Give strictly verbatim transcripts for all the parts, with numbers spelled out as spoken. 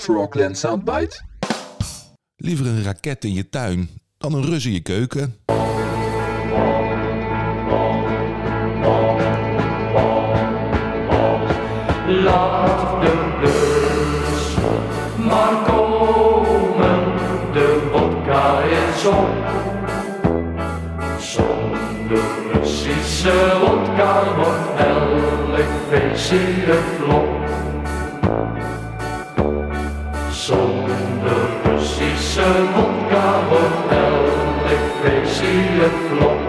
Frogland Soundbite? Liever een raket in je tuin dan een Rus in je keuken. Laat de bus maar komen, de vodka is op. Zonder Russische vodka wordt elk feestje een flop. Zonder Russische vodka wordt elk feestje een flop.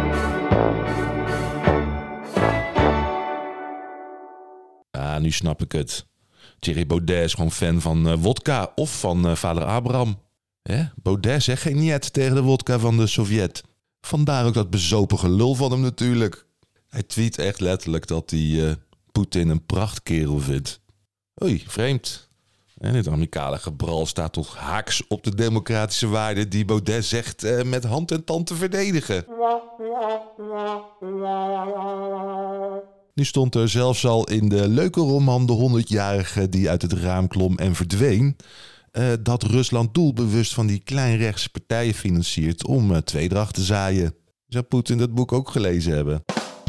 Ah, nu snap ik het. Thierry Baudet is gewoon fan van uh, wodka of van uh, vader Abraham. Hè? Baudet zegt geen niet tegen de wodka van de Sovjet. Vandaar ook dat bezopen gelul van hem natuurlijk. Hij tweet echt letterlijk dat hij uh, Poetin een prachtkerel vindt. Oei, vreemd. En dit amicale gebral staat toch haaks op de democratische waarden die Baudet zegt uh, met hand en tand te verdedigen. Nu stond er zelfs al in de leuke roman De honderdjarige die uit het raam klom en verdween, Uh, dat Rusland doelbewust van die kleinrechtse partijen financiert om uh, tweedracht te zaaien. Zou Poetin dat boek ook gelezen hebben?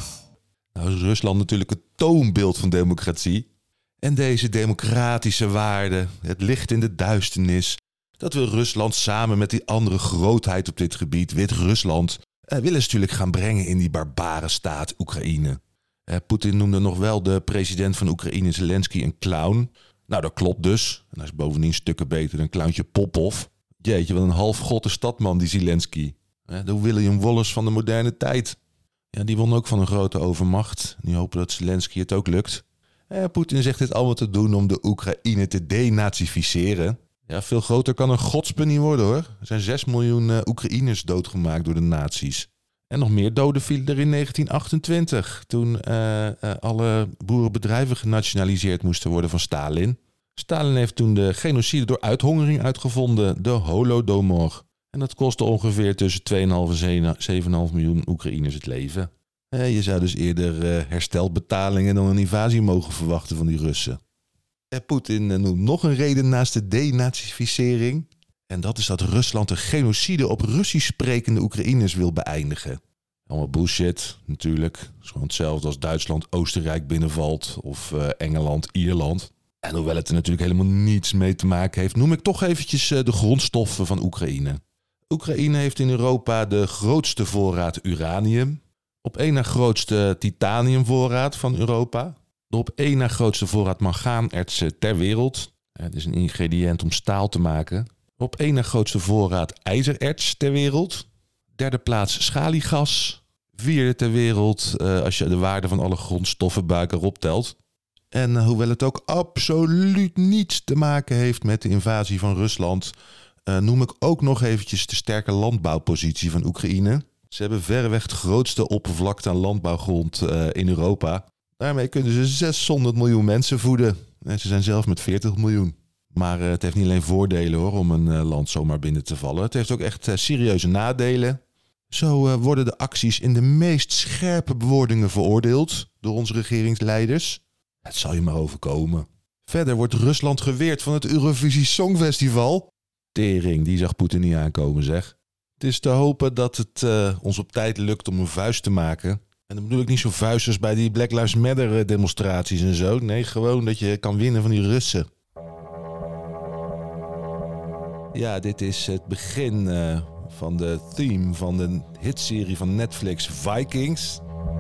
Nou is Rusland natuurlijk het toonbeeld van democratie. En deze democratische waarden, het licht in de duisternis, dat wil Rusland samen met die andere grootheid op dit gebied, Wit-Rusland, uh, willen ze natuurlijk gaan brengen in die barbare staat Oekraïne. Uh, Poetin noemde nog wel de president van Oekraïne, Zelensky, een clown. Nou, dat klopt dus. En hij is bovendien stukken beter dan clowntje Popov. Jeetje, wat een halfgotte stadman, die Zelensky. De William Wallace van de moderne tijd. Ja, die won ook van een grote overmacht. Nu hopen dat Zelensky het ook lukt. Ja, Poetin zegt dit allemaal te doen om de Oekraïne te denazificeren. Ja, veel groter kan een godspe niet worden, hoor. Er zijn zes miljoen uh, Oekraïners doodgemaakt door de nazi's. En nog meer doden vielen er in negentien achtentwintig, toen uh, uh, alle boerenbedrijven genationaliseerd moesten worden van Stalin. Stalin heeft toen de genocide door uithongering uitgevonden, de Holodomor. En dat kostte ongeveer tussen twee komma vijf en zeven komma vijf miljoen Oekraïners het leven. Uh, je zou dus eerder uh, herstelbetalingen dan een invasie mogen verwachten van die Russen. Uh, Poetin uh, noemt nog een reden naast de denazificering. En dat is dat Rusland de genocide op Russisch sprekende Oekraïners wil beëindigen. Allemaal bullshit, natuurlijk. Het is gewoon hetzelfde als Duitsland Oostenrijk binnenvalt of uh, Engeland, Ierland. En hoewel het er natuurlijk helemaal niets mee te maken heeft, noem ik toch eventjes uh, de grondstoffen van Oekraïne. Oekraïne heeft in Europa de grootste voorraad uranium. Op één na grootste titaniumvoorraad van Europa. De op één na grootste voorraad mangaanertsen ter wereld. Het is een ingrediënt om staal te maken. Op één na grootste voorraad ijzererts ter wereld. Derde plaats schaliegas. Vierde ter wereld uh, als je de waarde van alle grondstoffen bij elkaar optelt. En uh, hoewel het ook absoluut niets te maken heeft met de invasie van Rusland, Uh, noem ik ook nog eventjes de sterke landbouwpositie van Oekraïne. Ze hebben verreweg het grootste oppervlakte aan landbouwgrond uh, in Europa. Daarmee kunnen ze zeshonderd miljoen mensen voeden. En ze zijn zelf met veertig miljoen. Maar uh, het heeft niet alleen voordelen hoor, om een uh, land zomaar binnen te vallen. Het heeft ook echt uh, serieuze nadelen. Zo uh, worden de acties in de meest scherpe bewoordingen veroordeeld door onze regeringsleiders. Het zal je maar overkomen. Verder wordt Rusland geweerd van het Eurovisie Songfestival. Tering, die zag Poetin niet aankomen, zeg. Het is te hopen dat het uh, ons op tijd lukt om een vuist te maken. En dan bedoel ik niet zo vuist als bij die Black Lives Matter demonstraties en zo. Nee, gewoon dat je kan winnen van die Russen. Ja, dit is het begin uh, van de theme van de hitserie van Netflix Vikings.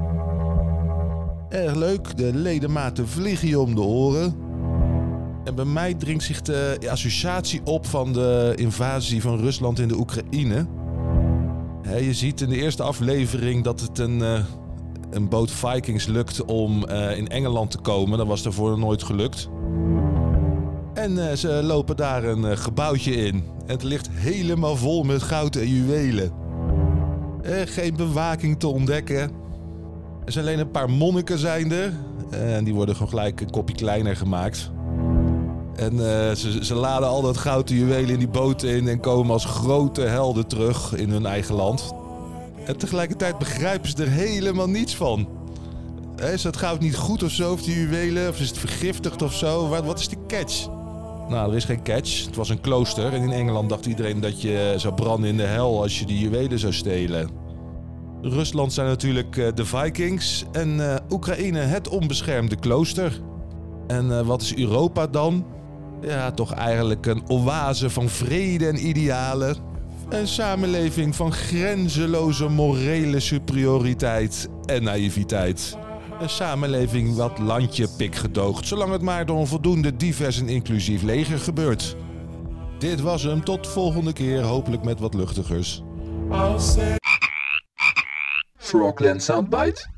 Erg leuk, de ledematen vliegen je om de oren. En bij mij dringt zich de associatie op van de invasie van Rusland in de Oekraïne. He, je ziet in de eerste aflevering dat het een, uh, een boot Vikings lukt om uh, in Engeland te komen. Dat was daarvoor nooit gelukt. En uh, ze lopen daar een uh, gebouwtje in. En het ligt helemaal vol met goud en juwelen. Uh, geen bewaking te ontdekken. Er zijn alleen een paar monniken zijn er. En die worden gewoon gelijk een kopje kleiner gemaakt. En uh, ze, ze laden al dat goud en juwelen in die boten in en komen als grote helden terug in hun eigen land. En tegelijkertijd begrijpen ze er helemaal niets van. Is dat goud niet goed of zo, of die juwelen, of is het vergiftigd of zo? Wat, wat is de catch? Nou, er is geen catch. Het was een klooster en in Engeland dacht iedereen dat je zou branden in de hel als je die juwelen zou stelen. Rusland zijn natuurlijk de Vikings en uh, Oekraïne het onbeschermde klooster. En uh, wat is Europa dan? Ja, toch eigenlijk een oase van vrede en idealen. Een samenleving van grenzeloze morele superioriteit en naïviteit. Een samenleving wat landje pik gedoogt, zolang het maar door een voldoende divers en inclusief leger gebeurt. Dit was hem, tot volgende keer, hopelijk met wat luchtigers. Frogland Soundbite?